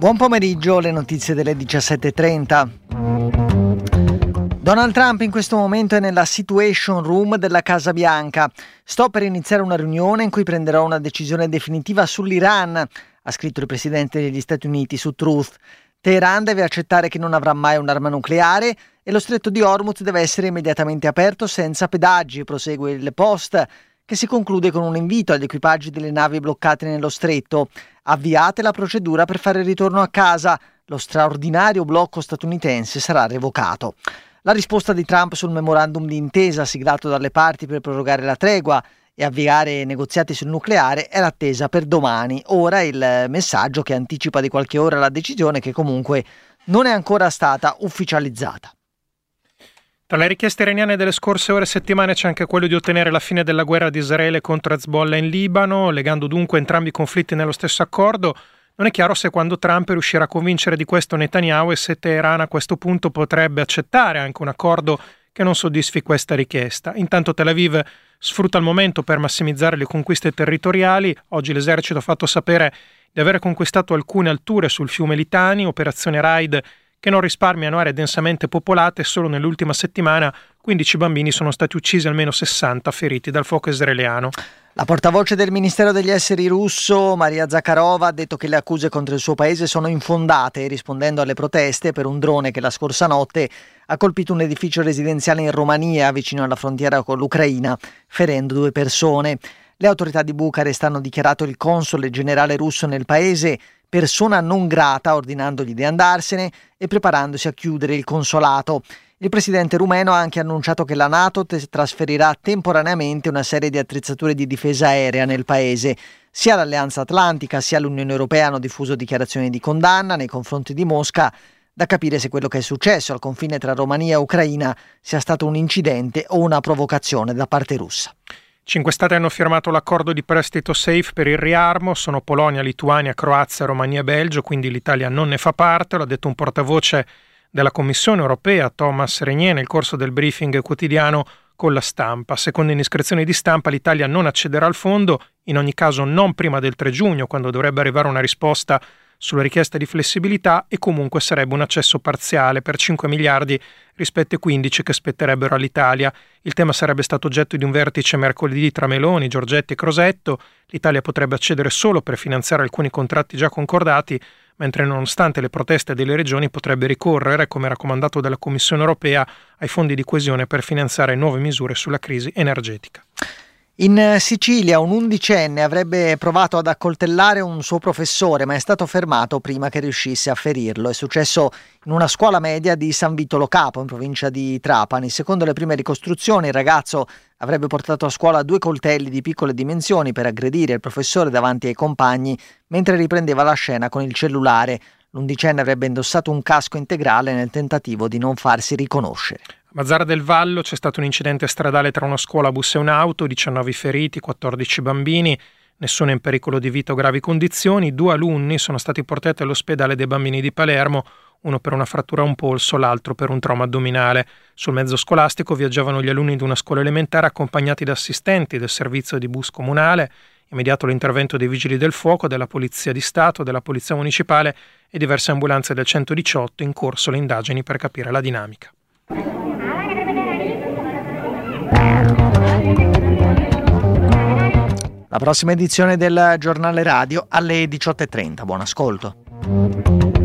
Buon pomeriggio, le notizie delle 17:30. Donald Trump in questo momento è nella Situation Room della Casa Bianca. Sto per iniziare una riunione in cui prenderò una decisione definitiva sull'Iran, ha scritto il presidente degli Stati Uniti su Truth. Teheran deve accettare che non avrà mai un'arma nucleare e lo stretto di Hormuz deve essere immediatamente aperto senza pedaggi, prosegue il Post, che si conclude con un invito agli equipaggi delle navi bloccate nello stretto. Avviate la procedura per fare il ritorno a casa. Lo straordinario blocco statunitense sarà revocato. La risposta di Trump sul memorandum di intesa siglato dalle parti per prorogare la tregua e avviare negoziati sul nucleare era attesa per domani. Ora il messaggio che anticipa di qualche ora la decisione, che comunque non è ancora stata ufficializzata. Tra le richieste iraniane delle scorse ore e settimane c'è anche quello di ottenere la fine della guerra di Israele contro Hezbollah in Libano, legando dunque entrambi i conflitti nello stesso accordo. Non è chiaro se quando Trump riuscirà a convincere di questo Netanyahu e se Teheran a questo punto potrebbe accettare anche un accordo che non soddisfi questa richiesta. Intanto Tel Aviv sfrutta il momento per massimizzare le conquiste territoriali. Oggi l'esercito ha fatto sapere di aver conquistato alcune alture sul fiume Litani, operazione raid che non risparmiano aree densamente popolate. Solo nell'ultima settimana 15 bambini sono stati uccisi, almeno 60 feriti dal fuoco israeliano. La portavoce del Ministero degli Esteri russo, Maria Zakharova, ha detto che le accuse contro il suo paese sono infondate, rispondendo alle proteste per un drone che la scorsa notte ha colpito un edificio residenziale in Romania, vicino alla frontiera con l'Ucraina, ferendo 2 persone. Le autorità di Bucarest hanno dichiarato il console generale russo nel paese persona non grata, ordinandogli di andarsene e preparandosi a chiudere il consolato. Il presidente rumeno ha anche annunciato che la NATO trasferirà temporaneamente una serie di attrezzature di difesa aerea nel paese. Sia l'Alleanza Atlantica sia l'Unione Europea hanno diffuso dichiarazioni di condanna nei confronti di Mosca. Da capire se quello che è successo al confine tra Romania e Ucraina sia stato un incidente o una provocazione da parte russa. 5 stati hanno firmato l'accordo di prestito SAFE per il riarmo, sono Polonia, Lituania, Croazia, Romania e Belgio, quindi l'Italia non ne fa parte, lo ha detto un portavoce della Commissione europea, Thomas Renier, nel corso del briefing quotidiano con la Stampa. Secondo indiscrezioni di stampa l'Italia non accederà al fondo, in ogni caso non prima del 3 giugno, quando dovrebbe arrivare una risposta sulla richiesta di flessibilità, e comunque sarebbe un accesso parziale per 5 miliardi rispetto ai 15 che spetterebbero all'Italia. Il tema sarebbe stato oggetto di un vertice mercoledì tra Meloni, Giorgetti e Crosetto. L'Italia potrebbe accedere solo per finanziare alcuni contratti già concordati, mentre nonostante le proteste delle regioni potrebbe ricorrere, come raccomandato dalla Commissione europea, ai fondi di coesione per finanziare nuove misure sulla crisi energetica. In Sicilia un 11enne avrebbe provato ad accoltellare un suo professore, ma è stato fermato prima che riuscisse a ferirlo. È successo in una scuola media di San Vitolo Capo, in provincia di Trapani. Secondo le prime ricostruzioni, il ragazzo avrebbe portato a scuola 2 coltelli di piccole dimensioni per aggredire il professore davanti ai compagni mentre riprendeva la scena con il cellulare. L'11enne avrebbe indossato un casco integrale nel tentativo di non farsi riconoscere. A Mazzara del Vallo c'è stato un incidente stradale tra una scuola bus e un'auto, 19 feriti, 14 bambini, nessuno in pericolo di vita o gravi condizioni. 2 alunni sono stati portati all'ospedale dei bambini di Palermo, uno per una frattura a un polso, l'altro per un trauma addominale. Sul mezzo scolastico viaggiavano gli alunni di una scuola elementare accompagnati da assistenti del servizio di bus comunale. Immediato l'intervento dei vigili del fuoco, della Polizia di Stato, della Polizia Municipale e diverse ambulanze del 118, in corso le indagini per capire la dinamica. La prossima edizione del Giornale Radio alle 18:30. Buon ascolto.